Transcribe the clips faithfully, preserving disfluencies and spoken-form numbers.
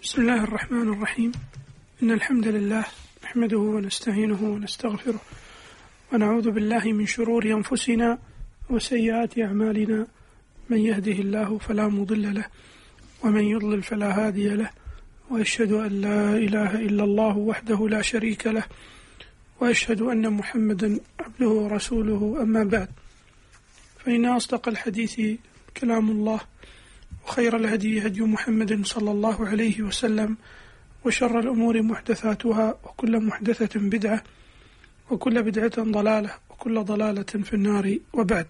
بسم الله الرحمن الرحيم. إن الحمد لله نحمده ونستعينه ونستغفره ونعوذ بالله من شرور أنفسنا وسيئات أعمالنا، من يهده الله فلا مضل له ومن يضلل فلا هادي له، وأشهد أن لا إله إلا الله وحده لا شريك له، وأشهد أن محمدا عبده ورسوله. أما بعد، فإن أصدق الحديث كلام الله، وخير الهدي هدي محمد صلى الله عليه وسلم، وشر الأمور محدثاتها، وكل محدثة بدعة، وكل بدعة ضلالة، وكل ضلالة في النار. وبعد،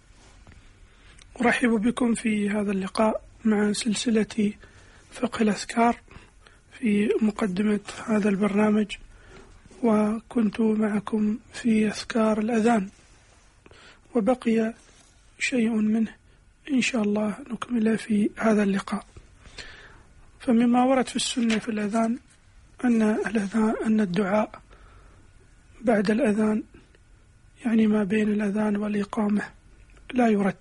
أرحب بكم في هذا اللقاء مع سلسلة فقه الأذكار في مقدمة هذا البرنامج، وكنت معكم في أذكار الأذان، وبقي شيء منه إن شاء الله نكمله في هذا اللقاء. فمما ورد في السنة في الأذان أن الأذان أن الدعاء بعد الأذان، يعني ما بين الأذان والإقامة، لا يرد،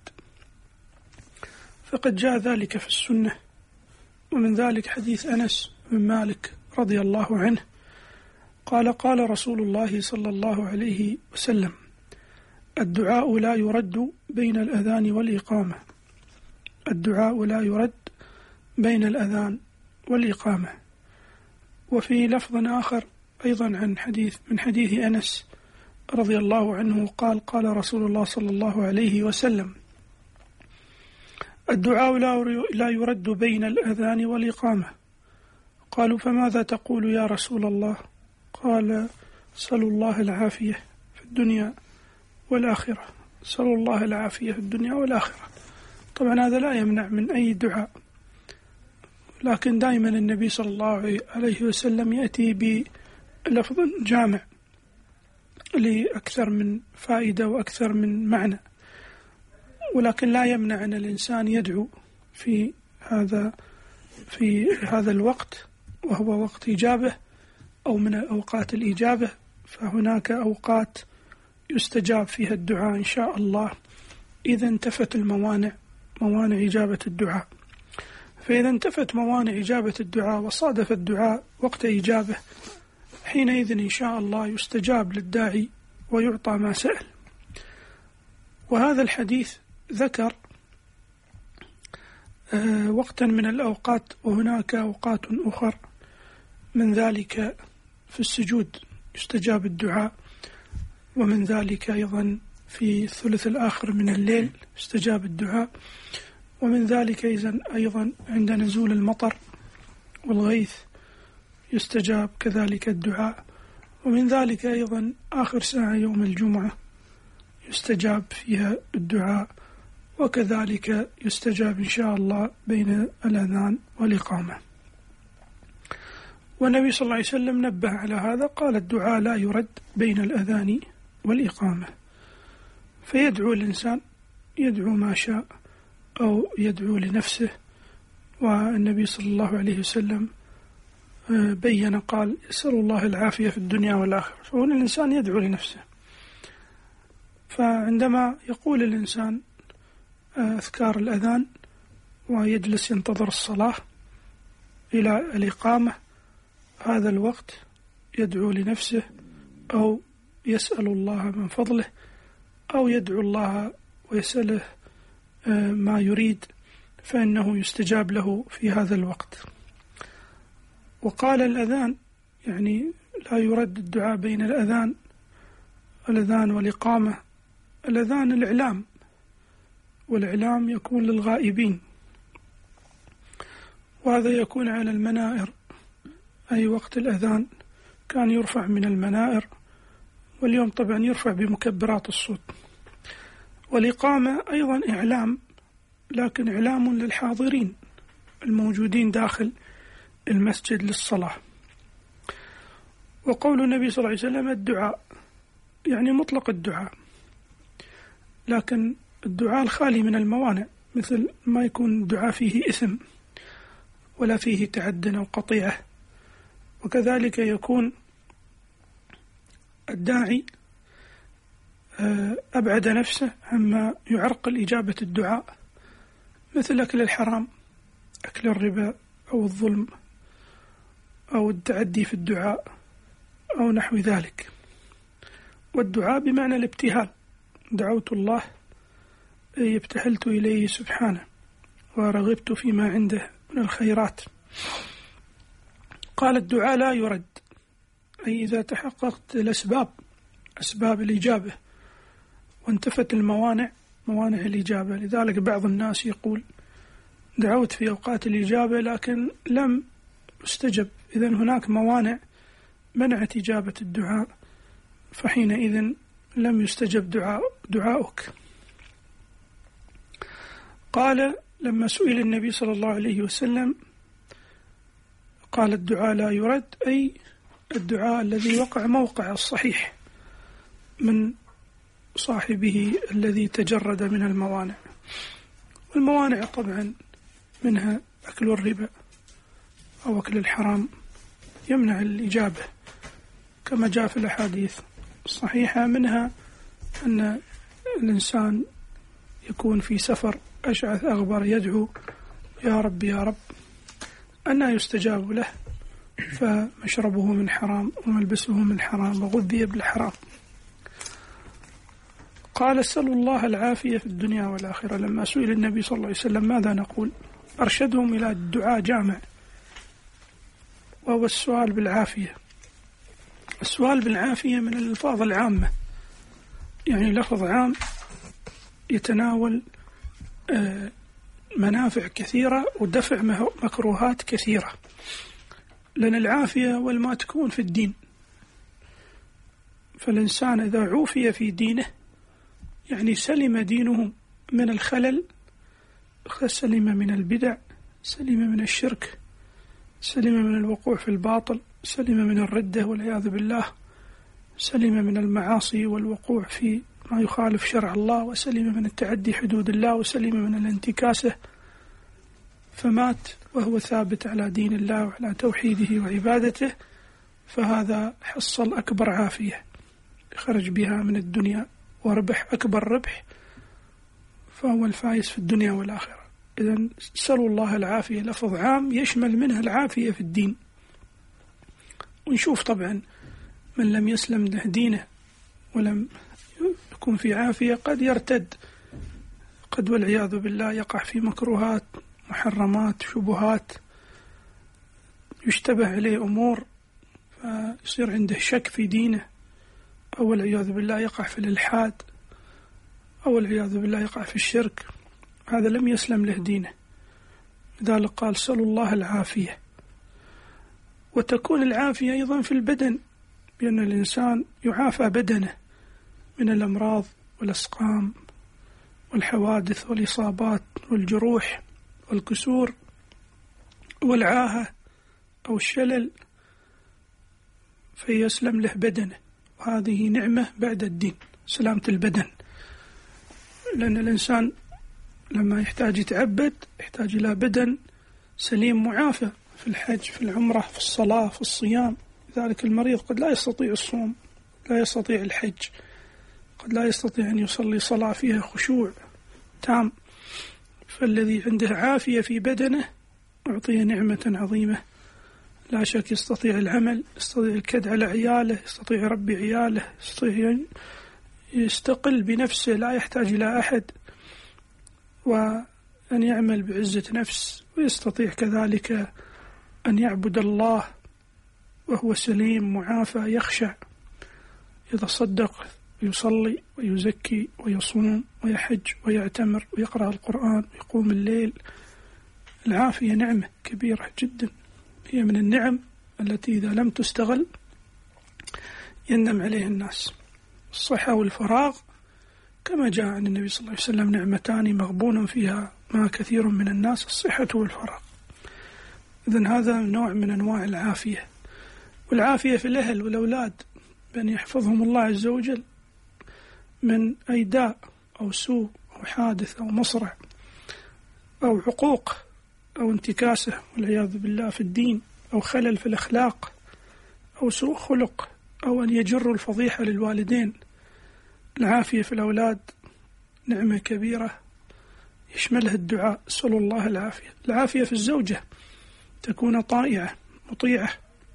فقد جاء ذلك في السنة. ومن ذلك حديث أنس بن مالك رضي الله عنه قال: قال رسول الله صلى الله عليه وسلم: الدعاء لا يرد بين الأذان والإقامة. الدعاء لا يرد بين الأذان والإقامة. وفي لفظ آخر أيضا عن حديث من حديث أنس رضي الله عنه قال: قال رسول الله صلى الله عليه وسلم: الدعاء لا يرد بين الأذان والإقامة. قالوا: فماذا تقول يا رسول الله؟ قال: صلوا الله العافية في الدنيا والآخرة. صلوا الله العافية في الدنيا والآخرة. طبعا هذا لا يمنع من أي دعاء، لكن دائما النبي صلى الله عليه وسلم يأتي بلفظ جامع لأكثر من فائدة وأكثر من معنى، ولكن لا يمنع أن الإنسان يدعو في هذا في هذا الوقت، وهو وقت إجابة أو من أوقات الإجابة. فهناك أوقات يستجاب فيها الدعاء إن شاء الله إذا انتفت الموانع، موانع إجابة الدعاء. فإذا انتفت موانع إجابة الدعاء وصادف الدعاء وقت إجابة، حينئذ إن شاء الله يستجاب للداعي ويعطى ما سأل. وهذا الحديث ذكر آه وقتا من الأوقات، وهناك أوقات أخرى من ذلك في السجود يستجاب الدعاء، ومن ذلك أيضا في الثلث الآخر من الليل يستجاب الدعاء، ومن ذلك أيضا عند نزول المطر والغيث يستجاب كذلك الدعاء، ومن ذلك أيضا آخر ساعة يوم الجمعة يستجاب فيها الدعاء، وكذلك يستجاب إن شاء الله بين الأذان والإقامة. والنبي صلى الله عليه وسلم نبه على هذا، قال: الدعاء لا يرد بين الأذان والإقامة. فيدعو الإنسان، يدعو ما شاء أو يدعو لنفسه. والنبي صلى الله عليه وسلم بين قال: يسأل الله العافية في الدنيا والآخرة. فهنا الإنسان يدعو لنفسه. فعندما يقول الإنسان أذكار الأذان ويجلس ينتظر الصلاة إلى الإقامة، هذا الوقت يدعو لنفسه أو يسأل الله من فضله، أو يدعو الله ويسأله ما يريد، فإنه يستجاب له في هذا الوقت. وقال: الأذان يعني لا يرد الدعاء بين الأذان الأذان والإقامة. الأذان الإعلام، والإعلام يكون للغائبين، وهذا يكون على المنائر. أي وقت الأذان كان يرفع من المنائر، واليوم طبعا يرفع بمكبرات الصوت. والإقامة أيضا إعلام، لكن إعلام للحاضرين الموجودين داخل المسجد للصلاة. وقول النبي صلى الله عليه وسلم: الدعاء، يعني مطلق الدعاء، لكن الدعاء الخالي من الموانع، مثل ما يكون الدعاء فيه إثم ولا فيه تعد أو قطيعة. وكذلك يكون الداعي أبعد نفسه عما يعرقل إجابة الدعاء، مثل أكل الحرام، أكل الربا أو الظلم أو التعدي في الدعاء أو نحو ذلك. والدعاء بمعنى الابتهال، دعوت الله أي ابتهلت إليه سبحانه ورغبت فيما عنده من الخيرات. قال الدعاء لا يرد، أي إذا تحققت الأسباب أسباب الإجابة وانتفت الموانع موانع الإجابة. لذلك بعض الناس يقول دعوت في أوقات الإجابة لكن لم يستجب، إذن هناك موانع منعت إجابة الدعاء، فحينئذ لم يستجب دعاء دعاؤك. قال لما سئل النبي صلى الله عليه وسلم قال الدعاء لا يرد، أي الدعاء الذي وقع موقع الصحيح من صاحبه الذي تجرد من الموانع. والموانع طبعا منها أكل الربا أو أكل الحرام يمنع الإجابة كما جاء في الأحاديث الصحيحة، منها أن الإنسان يكون في سفر أشعث أغبر يدعو يا رب يا رب أن يستجاب له، فمشربه من حرام وملبسه من حرام وغذي بالحرام. قال اسألوا الله العافية في الدنيا والآخرة. لما سئل النبي صلى الله عليه وسلم ماذا نقول أرشدهم إلى الدعاء جامع، وهو السؤال بالعافية. السؤال بالعافية من الألفاظ العامة، يعني لفظ عام يتناول منافع كثيرة ودفع مكروهات كثيرة، لأن العافية والما تكون في الدين. فالإنسان إذا عوفي في دينه يعني سلم دينه من الخلل، سلم من البدع، سلم من الشرك، سلم من الوقوع في الباطل، سلم من الردة والعياذ بالله، سلم من المعاصي والوقوع في ما يخالف شرع الله، وسلم من التعدي حدود الله، وسلم من الانتكاسة، فمات وهو ثابت على دين الله وعلى توحيده وعبادته، فهذا حصل أكبر عافية خرج بها من الدنيا وربح أكبر ربح، فهو الفائز في الدنيا والآخرة. إذن سألوا الله العافية لفظ عام يشمل منها العافية في الدين. ونشوف طبعا من لم يسلم له دينه ولم يكون في عافية قد يرتد، قد والعياذ بالله يقع في مكروهات محرمات شبهات، يشتبه عليه أمور فيصير عنده شك في دينه، أو والعياذ بالله يقع في الإلحاد، أو والعياذ بالله يقع في الشرك. هذا لم يسلم له دينه. لذلك قال سألوا الله العافية. وتكون العافية أيضا في البدن، بأن الإنسان يعافى بدنه من الأمراض والأسقام والحوادث والإصابات والجروح والكسور والعاهة أو الشلل، فيسلم له بدنه، وهذه نعمة بعد الدين، سلامة البدن. لأن الإنسان لما يحتاج يتعبد يحتاج إلى بدن سليم معافى في الحج، في العمرة، في الصلاة، في الصيام. لذلك المريض قد لا يستطيع الصوم، لا يستطيع الحج، قد لا يستطيع أن يصلي صلاة فيها خشوع تام. فالذي عنده عافية في بدنه أعطيه نعمة عظيمة، لا شك يستطيع العمل، يستطيع الكد على عياله، يستطيع يربي عياله، يستطيع يستقل بنفسه لا يحتاج إلى أحد، وأن يعمل بعزة نفس، ويستطيع كذلك أن يعبد الله وهو سليم معافى يخشع، يتصدق ويصلي ويزكي ويصوم ويحج ويعتمر ويقرأ القرآن ويقوم الليل. العافية نعمة كبيرة جدا، هي من النعم التي إذا لم تستغل يندم عليها الناس. الصحة والفراغ كما جاء عن النبي صلى الله عليه وسلم نعمتان مغبون فيها ما كثير من الناس، الصحة والفراغ. إذن هذا نوع من أنواع العافية. والعافية في الأهل والأولاد، بأن يحفظهم الله عز وجل من أي داء أو سوء أو حادث أو مصرع أو عقوق أو انتكاسة والعياذ بالله في الدين، أو خلل في الأخلاق أو سوء خلق، أو أن يجروا الفضيحة للوالدين. العافية في الأولاد نعمة كبيرة يشملها الدعاء، سألوا الله العافية. العافية في الزوجة، تكون طائعة مطيعة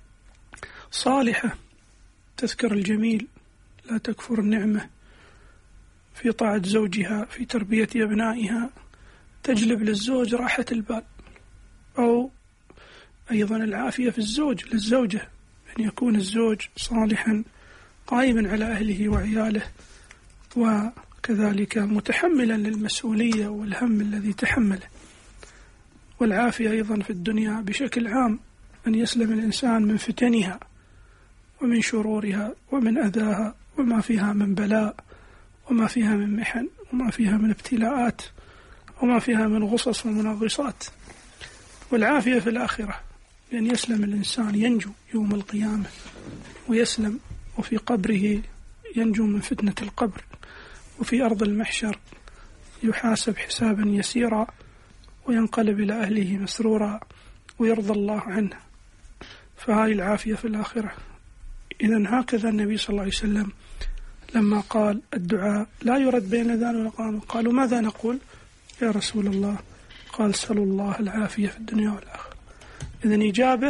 صالحة تذكر الجميل، لا تكفر النعمة في طاعة زوجها، في تربية أبنائها، تجلب للزوج راحة البال. أو أيضا العافية في الزوج للزوجة، أن يكون الزوج صالحا قائما على أهله وعياله، وكذلك متحملا للمسؤولية والهم الذي تحمله. والعافية أيضا في الدنيا بشكل عام، أن يسلم الإنسان من فتنها ومن شرورها ومن أذاها وما فيها من بلاء وما فيها من محن وما فيها من ابتلاءات وما فيها من غصص ومنغصات. والعافية في الآخرة، لأن يسلم الإنسان ينجو يوم القيامة ويسلم، وفي قبره ينجو من فتنة القبر، وفي أرض المحشر يحاسب حسابا يسيرا وينقلب إلى أهله مسرورا ويرضى الله عنه. فهذه العافية في الآخرة. إذن هكذا النبي صلى الله عليه وسلم لما قال الدعاء لا يرد بين الأذان والإقامة، قالوا ماذا نقول يا رسول الله؟ قال سلوا الله العافية في الدنيا والآخرة. إذن إجابة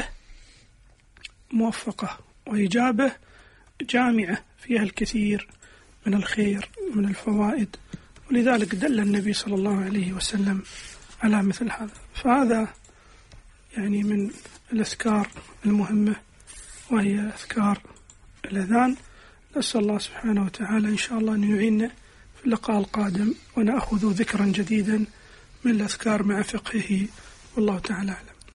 موفقة وإجابة جامعة فيها الكثير من الخير ومن الفوائد، ولذلك دل النبي صلى الله عليه وسلم على مثل هذا. فهذا يعني من الأذكار المهمة، وهي أذكار الأذان. نسأل الله سبحانه وتعالى إن شاء الله أن يعيننا في اللقاء القادم ونأخذ ذكرا جديدا من الأذكار مع فقهه، والله تعالى أعلم.